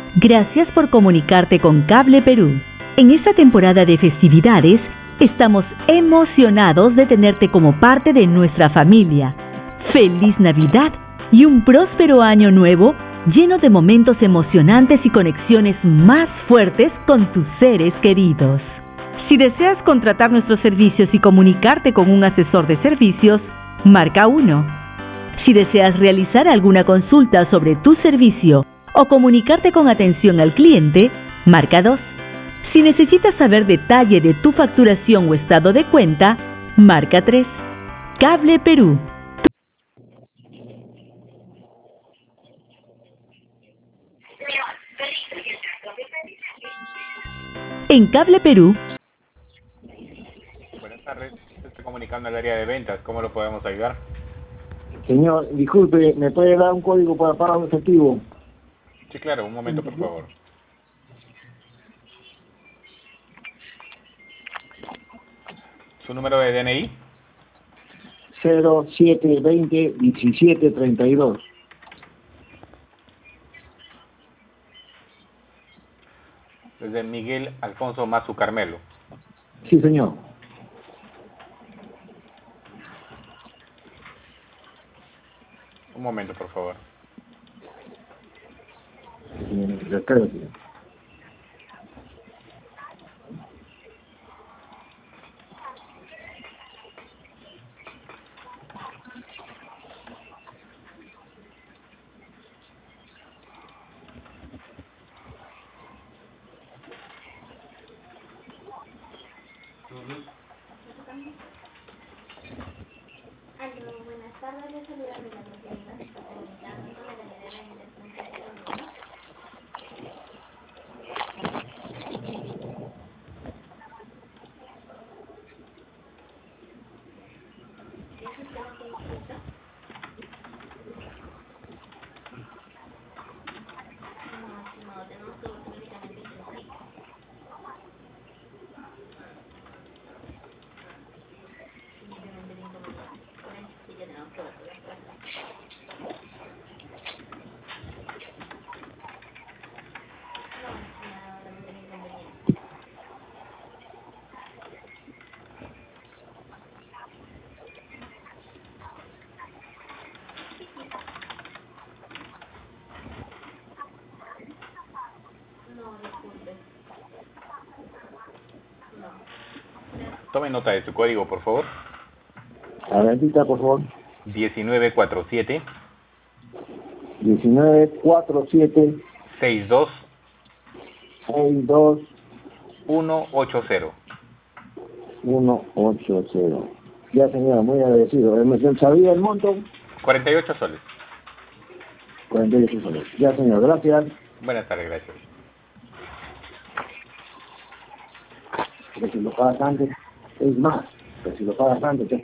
Gracias por comunicarte con Cable Perú. En esta temporada de festividades, estamos emocionados de tenerte como parte de nuestra familia. ¡Feliz Navidad y un próspero año nuevo lleno de momentos emocionantes y conexiones más fuertes con tus seres queridos! Si deseas contratar nuestros servicios y comunicarte con un asesor de servicios, marca 1. Si deseas realizar alguna consulta sobre tu servicio o comunicarte con atención al cliente, marca 2. Si necesitas saber detalle de tu facturación o estado de cuenta, marca 3. Cable Perú. En Cable Perú. Buenas tardes, estoy comunicando al área de ventas. ¿Cómo lo podemos ayudar? Señor, disculpe, ¿me puede dar un código para pago efectivo? Sí, claro, un momento, por favor. ¿Su número de DNI? 0720 1732. Desde Miguel Alfonso Mazu Carmelo. Sí, señor. Un momento, por favor. Espérate. Aló, buenas tardes, les saluda de la Margarita, se está comunicando con el área de ventas, ¿con quién tengo el gusto? ¿Es usted la que disculpa? No, estimado, tenemos productos únicamente sencillos. Simplemente el inconveniente. Con eso sí que tenemos productos de fuerza. No, estimado, solamente el inconveniente. No, disculpe. No. Tome nota de su código, por favor. Adelantita, por favor. 1947 1947 62 62 180. 180. Ya, señora, muy agradecido. ¿Sabía el monto? 48 soles. 48 soles. Ya, señor, gracias. Buenas tardes, gracias. Pero si lo pagas antes, es más. Pero si lo pagas antes,